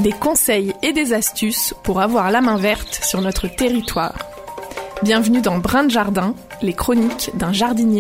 des conseils et des astuces pour avoir la main verte sur notre territoire. Bienvenue dans Brin de Jardin, les chroniques d'un jardinier.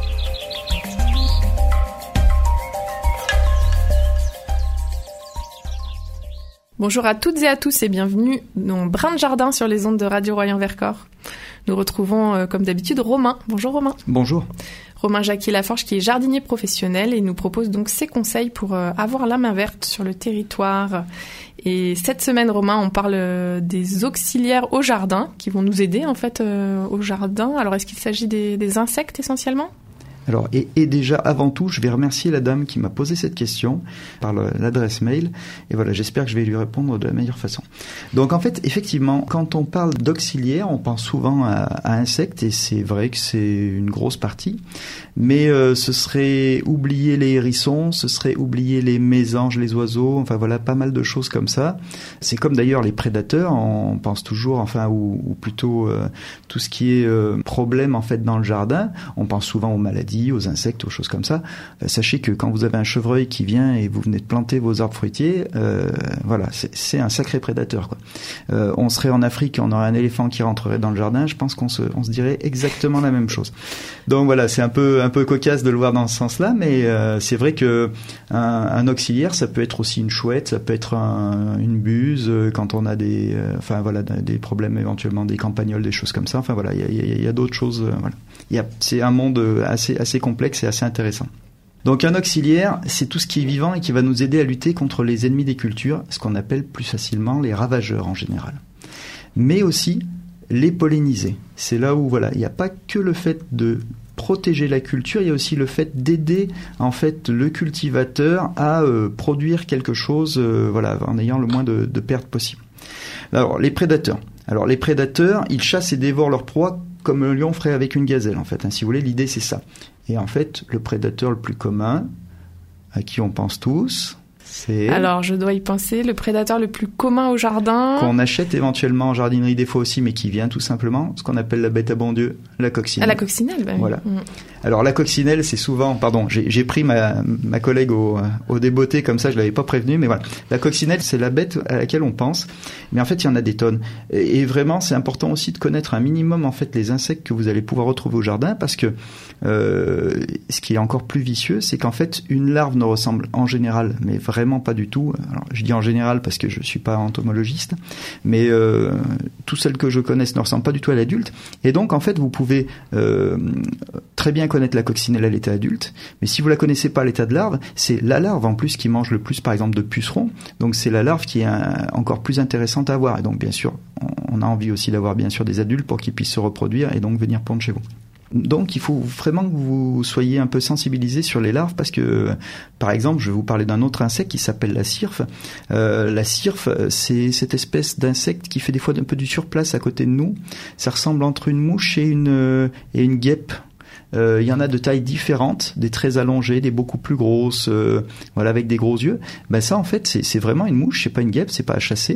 Bonjour à toutes et à tous et bienvenue dans Brin de Jardin sur les ondes de Radio Royan-Vercors. Nous retrouvons comme d'habitude Romain. Bonjour Romain. Bonjour. Romain Jacquier-Laforge qui est jardinier professionnel et nous propose donc ses conseils pour avoir la main verte sur le territoire. Et cette semaine, Romain, on parle des auxiliaires au jardin qui vont nous aider en fait au jardin. Alors est-ce qu'il s'agit des insectes essentiellement ? Alors, et déjà, avant tout, je vais remercier la dame qui m'a posé cette question par l'adresse mail. Et voilà, j'espère que je vais lui répondre de la meilleure façon. Donc, en fait, effectivement, quand on parle d'auxiliaires, on pense souvent à insectes, et c'est vrai que c'est une grosse partie. Mais ce serait oublier les hérissons, ce serait oublier les mésanges, les oiseaux, enfin voilà, pas mal de choses comme ça. C'est comme d'ailleurs les prédateurs, on pense toujours, enfin, ou plutôt tout ce qui est problème en fait dans le jardin, on pense souvent aux maladies, aux insectes, aux choses comme ça. Sachez que quand vous avez un chevreuil qui vient et vous venez de planter vos arbres fruitiers, voilà, c'est un sacré prédateur, quoi. On serait en Afrique, on aurait un éléphant qui rentrerait dans le jardin, je pense qu'on se dirait exactement la même chose. Donc voilà, c'est un peu cocasse de le voir dans ce sens-là, mais c'est vrai que un auxiliaire, ça peut être aussi une chouette, ça peut être une buse quand on a des problèmes éventuellement, des campagnols, des choses comme ça. Enfin voilà, il y a d'autres choses. Voilà. C'est un monde assez complexe et assez intéressant. Donc un auxiliaire, c'est tout ce qui est vivant et qui va nous aider à lutter contre les ennemis des cultures, ce qu'on appelle plus facilement les ravageurs en général. Mais aussi les polliniser. C'est là où voilà, il n'y a pas que le fait de protéger la culture, il y a aussi le fait d'aider en fait le cultivateur à produire quelque chose, voilà, en ayant le moins de pertes possible. Alors les prédateurs, ils chassent et dévorent leurs proies comme un lion ferait avec une gazelle, en fait. Si vous voulez, l'idée, c'est ça. Et en fait, le prédateur le plus commun, à qui on pense tous, c'est... Alors, je dois y penser. Le prédateur le plus commun au jardin... Qu'on achète éventuellement en jardinerie des fois aussi, mais qui vient tout simplement, ce qu'on appelle la bête à bon Dieu, la coccinelle. Ah, la coccinelle, bah oui. Voilà. Alors, la coccinelle, c'est souvent... Pardon, j'ai pris ma collègue au débeauté, comme ça, je l'avais pas prévenu, mais voilà. La coccinelle, c'est la bête à laquelle on pense. Mais en fait, il y en a des tonnes. Et vraiment, c'est important aussi de connaître un minimum, en fait, les insectes que vous allez pouvoir retrouver au jardin, parce que ce qui est encore plus vicieux, c'est qu'en fait, une larve ne ressemble en général, mais vraiment pas du tout. Alors, je dis en général parce que je suis pas entomologiste, mais toutes celles que je connaisse ne ressemblent pas du tout à l'adulte. Et donc, en fait, vous pouvez très bien connaître la coccinelle à l'état adulte, mais si vous la connaissez pas à l'état de larve, c'est la larve en plus qui mange le plus, par exemple, de pucerons. Donc, c'est la larve qui est encore plus intéressante à avoir. Et donc, bien sûr, on a envie aussi d'avoir, bien sûr, des adultes pour qu'ils puissent se reproduire et donc venir pondre chez vous. Donc, il faut vraiment que vous soyez un peu sensibilisés sur les larves parce que, par exemple, je vais vous parler d'un autre insecte qui s'appelle la cirfe. La cirfe, c'est cette espèce d'insecte qui fait des fois un peu du surplace à côté de nous. Ça ressemble entre une mouche et une guêpe. Il y en a de tailles différentes, des très allongées, des beaucoup plus grosses, voilà, avec des gros yeux. Ben ça, en fait, c'est vraiment une mouche, c'est pas une guêpe, c'est pas à chasser,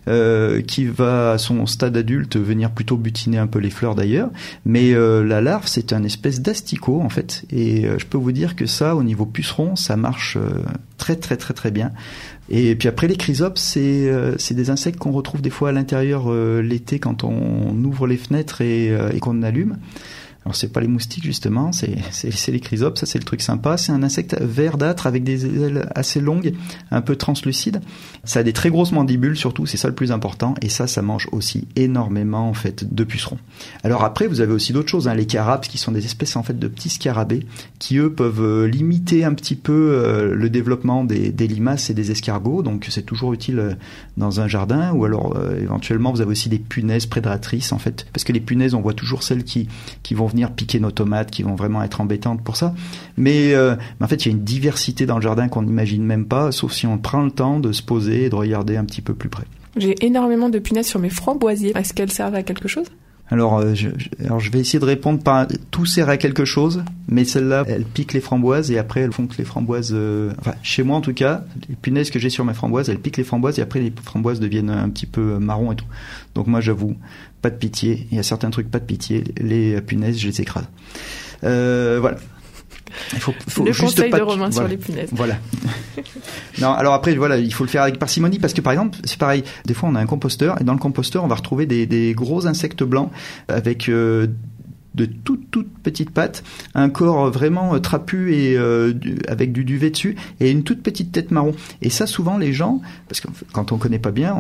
qui va à son stade adulte venir plutôt butiner un peu les fleurs d'ailleurs. Mais la larve, c'est un espèce d'asticot en fait, et je peux vous dire que ça, au niveau puceron, ça marche très très très très bien. Et puis après les chrysopes, c'est des insectes qu'on retrouve des fois à l'intérieur l'été quand on ouvre les fenêtres et qu'on allume. Alors c'est pas les moustiques justement, c'est les chrysopes, ça c'est le truc sympa. C'est un insecte verdâtre avec des ailes assez longues, un peu translucides. Ça a des très grosses mandibules surtout, c'est ça le plus important. Et ça mange aussi énormément en fait de pucerons. Alors après vous avez aussi d'autres choses, les carabes qui sont des espèces en fait de petits scarabées qui eux peuvent limiter un petit peu le développement des limaces et des escargots. Donc c'est toujours utile dans un jardin. Ou alors éventuellement vous avez aussi des punaises prédatrices en fait, parce que les punaises on voit toujours celles qui vont venir piquer nos tomates, qui vont vraiment être embêtantes pour ça. Mais en fait, il y a une diversité dans le jardin qu'on n'imagine même pas, sauf si on prend le temps de se poser et de regarder un petit peu plus près. J'ai énormément de punaises sur mes framboisiers. Est-ce qu'elles servent à quelque chose ? Alors, je vais essayer de répondre par tout sert à quelque chose, mais celle-là, elle pique les framboises et après elles font que les framboises, enfin chez moi en tout cas, les punaises que j'ai sur mes framboises, elles piquent les framboises et après les framboises deviennent un petit peu marron et tout. Donc moi j'avoue, pas de pitié. Il y a certains trucs pas de pitié. Les punaises, je les écrase. Voilà. Il faut le juste conseil pas de Romain voilà. sur les punaises. Voilà. Non, alors après, voilà, il faut le faire avec parcimonie parce que, par exemple, c'est pareil. Des fois, on a un composteur et dans le composteur, on va retrouver des gros insectes blancs avec de toutes petites pattes, un corps vraiment trapu et avec du duvet dessus et une toute petite tête marron. Et ça, souvent, les gens, parce que quand on connaît pas bien,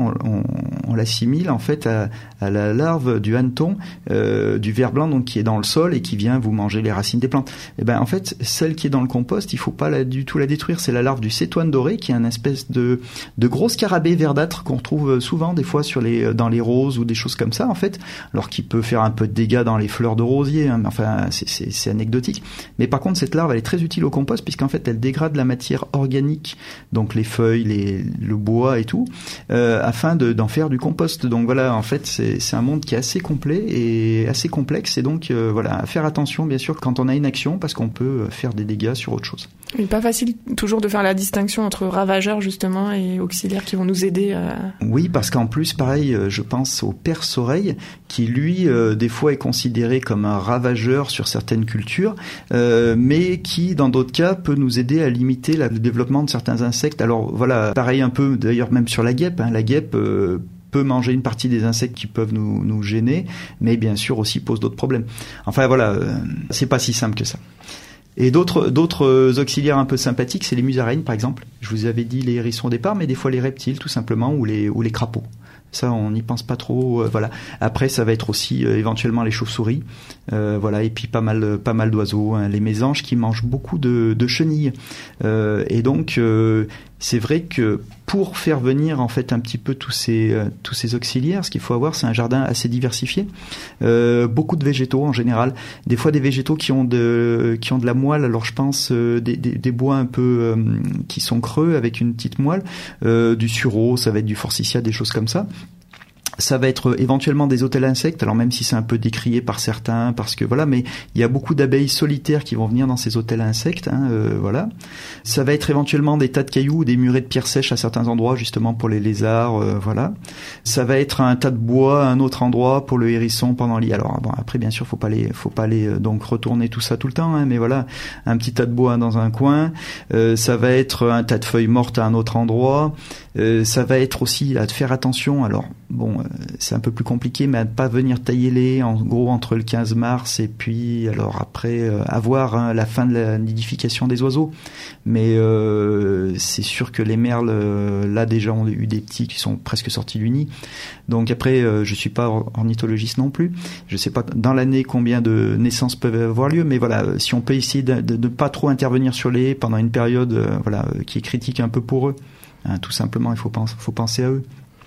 on l'assimile en fait à la larve du hanneton, du ver blanc, donc qui est dans le sol et qui vient vous manger les racines des plantes. Et ben en fait, celle qui est dans le compost, il faut pas du tout la détruire. C'est la larve du cétoine doré, qui est une espèce de gros scarabée verdâtre qu'on retrouve souvent des fois dans les roses ou des choses comme ça en fait, alors qui peut faire un peu de dégâts dans les fleurs de rose. Enfin, c'est anecdotique. Mais par contre, cette larve, elle est très utile au compost puisqu'en fait, elle dégrade la matière organique, donc les feuilles, le bois et tout, afin d'en faire du compost. Donc voilà, en fait, c'est un monde qui est assez complet et assez complexe. Et donc, voilà, à faire attention, bien sûr, quand on a une action, parce qu'on peut faire des dégâts sur autre chose. Il n'est pas facile toujours de faire la distinction entre ravageurs, justement, et auxiliaires qui vont nous aider à... Oui, parce qu'en plus, pareil, je pense au perce-oreille, qui, lui, des fois est considéré comme un ravageur sur certaines cultures, mais qui, dans d'autres cas, peut nous aider à limiter le développement de certains insectes. Alors voilà, pareil un peu, d'ailleurs même sur la guêpe. La guêpe peut manger une partie des insectes qui peuvent nous gêner, mais bien sûr aussi pose d'autres problèmes. Enfin voilà, c'est pas si simple que ça. Et d'autres auxiliaires un peu sympathiques, c'est les musaraignes par exemple. Je vous avais dit les hérissons au départ, mais des fois les reptiles tout simplement, ou les crapauds. Ça, on n'y pense pas trop. Voilà. Après, ça va être aussi éventuellement les chauves-souris, voilà, et puis pas mal d'oiseaux, hein, les mésanges qui mangent beaucoup de chenilles. Et donc, c'est vrai que pour faire venir en fait un petit peu tous ces auxiliaires, ce qu'il faut avoir, c'est un jardin assez diversifié, beaucoup de végétaux en général. Des fois, des végétaux qui ont de la moelle. Alors, je pense des bois un peu qui sont creux avec une petite moelle, du sureau, ça va être du forsythia, des choses comme ça. Ça va être éventuellement des hôtels insectes, alors même si c'est un peu décrié par certains, parce que voilà, mais il y a beaucoup d'abeilles solitaires qui vont venir dans ces hôtels insectes, hein, voilà. Ça va être éventuellement des tas de cailloux ou des murets de pierres sèches à certains endroits, justement pour les lézards, voilà. Ça va être un tas de bois à un autre endroit pour le hérisson pendant l'hiver. Alors bon, après bien sûr, faut pas aller donc retourner tout ça tout le temps, hein, mais voilà, un petit tas de bois dans un coin. Ça va être un tas de feuilles mortes à un autre endroit. Ça va être aussi à faire attention. Alors bon, c'est un peu plus compliqué, mais à ne pas venir tailler les, en gros, entre le 15 mars et puis, alors après, avoir la fin de la nidification des oiseaux. Mais c'est sûr que les merles, là déjà, ont eu des petits qui sont presque sortis du nid. Donc après, je suis pas ornithologiste non plus. Je sais pas dans l'année combien de naissances peuvent avoir lieu, mais voilà, si on peut essayer de ne pas trop intervenir sur les haies pendant une période, voilà, qui est critique un peu pour eux. Hein, tout simplement, il faut penser à eux.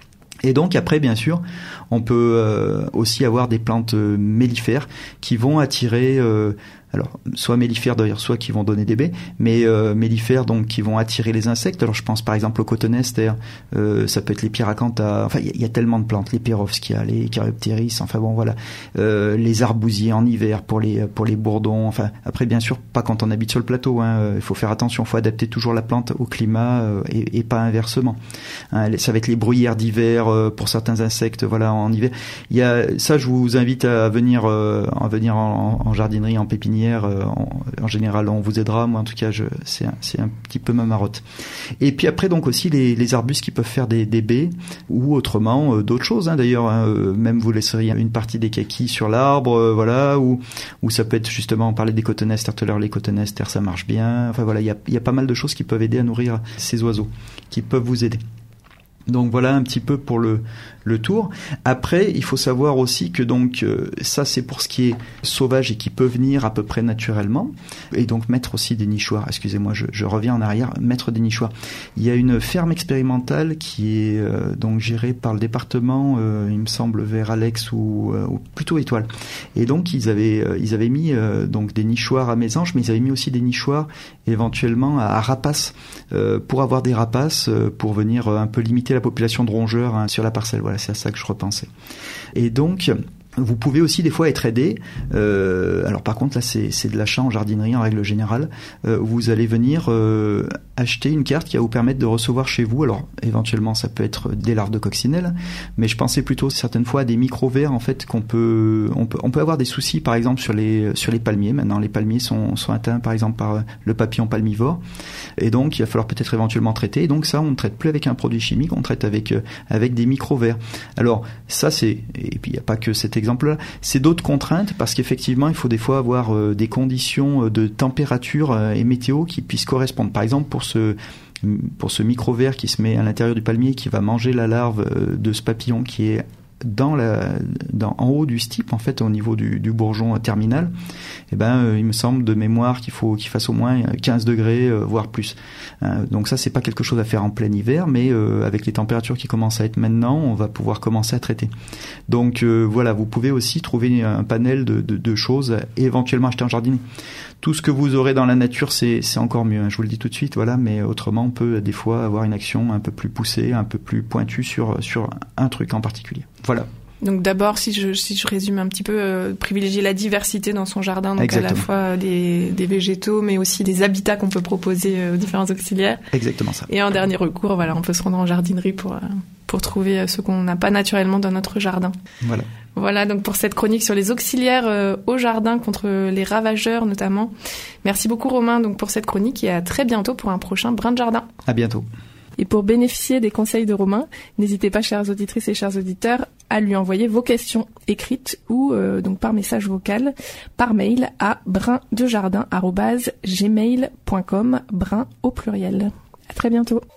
Et donc après, bien sûr, on peut aussi avoir des plantes mellifères qui vont attirer, alors soit mellifères d'ailleurs, soit qui vont donner des baies, mais mellifères donc qui vont attirer les insectes. Alors je pense par exemple au cotonester, ça peut être les pyracantha, enfin il y a tellement de plantes, les perovskia, les caryoptéris, enfin bon voilà, les arbousiers en hiver pour les bourdons. Enfin après bien sûr pas quand on habite sur le plateau, hein, il faut faire attention, il faut adapter toujours la plante au climat et pas inversement. Hein, ça va être les bruyères d'hiver pour certains insectes, voilà, en hiver. Il y a ça, je vous invite à venir en jardinerie, en pépinière. En général, on vous aidera. Moi, en tout cas, c'est un petit peu ma marotte. Et puis après, donc aussi les arbustes qui peuvent faire des baies ou autrement d'autres choses. Hein, d'ailleurs, hein, même vous laisseriez une partie des kakis sur l'arbre, voilà, ou ça peut être justement, on parlait des cotonesters tout à l'heure, les cotonesters, ça marche bien. Enfin voilà, il y a pas mal de choses qui peuvent aider à nourrir ces oiseaux, qui peuvent vous aider. Donc voilà un petit peu pour le tour. Après, il faut savoir aussi que donc ça c'est pour ce qui est sauvage et qui peut venir à peu près naturellement. Et donc mettre aussi des nichoirs. Excusez-moi, je reviens en arrière. Mettre des nichoirs. Il y a une ferme expérimentale qui est donc gérée par le département, il me semble vers Alex ou plutôt Étoile. Et donc ils avaient mis donc des nichoirs à mésanges, mais ils avaient mis aussi des nichoirs éventuellement à rapaces pour avoir des rapaces pour venir un peu limiter la population de rongeurs, hein, sur la parcelle. Voilà, c'est à ça que je repensais. Et donc Vous pouvez aussi des fois être aidé. Alors par contre là c'est de l'achat en jardinerie en règle générale. Vous allez venir acheter une carte qui va vous permettre de recevoir chez vous. Alors éventuellement ça peut être des larves de coccinelle, mais je pensais plutôt certaines fois à des micro-vers en fait on peut avoir des soucis par exemple sur les palmiers. Maintenant les palmiers sont atteints par exemple par le papillon palmivore et donc il va falloir peut-être éventuellement traiter. Et donc ça on ne traite plus avec un produit chimique, on traite avec des micro-vers. Alors ça et puis il n'y a pas que cet exemple-là, c'est d'autres contraintes parce qu'effectivement il faut des fois avoir des conditions de température et météo qui puissent correspondre. Par exemple pour ce micro-ver qui se met à l'intérieur du palmier qui va manger la larve de ce papillon qui est en haut du stipe en fait au niveau du bourgeon terminal, il me semble de mémoire qu'il faut qu'il fasse au moins 15 degrés voire plus. Donc ça c'est pas quelque chose à faire en plein hiver, mais avec les températures qui commencent à être maintenant, on va pouvoir commencer à traiter. Donc voilà, vous pouvez aussi trouver un panel de choses et éventuellement acheter en jardinerie. Tout ce que vous aurez dans la nature, c'est encore mieux, hein, je vous le dis tout de suite, voilà, mais autrement on peut des fois avoir une action un peu plus poussée, un peu plus pointue sur un truc en particulier. Voilà. Donc d'abord, si je résume un petit peu, privilégier la diversité dans son jardin, donc exactement. À la fois des végétaux, mais aussi des habitats qu'on peut proposer aux différents auxiliaires. Exactement ça. Et en dernier recours, voilà, on peut se rendre en jardinerie pour trouver ce qu'on n'a pas naturellement dans notre jardin. Voilà. Voilà donc pour cette chronique sur les auxiliaires au jardin contre les ravageurs notamment. Merci beaucoup Romain donc pour cette chronique et à très bientôt pour un prochain Brin de Jardin. À bientôt. Et pour bénéficier des conseils de Romain, n'hésitez pas, chères auditrices et chers auditeurs, à lui envoyer vos questions écrites ou donc par message vocal, par mail à brindejardin@gmail.com, brin au pluriel. À très bientôt.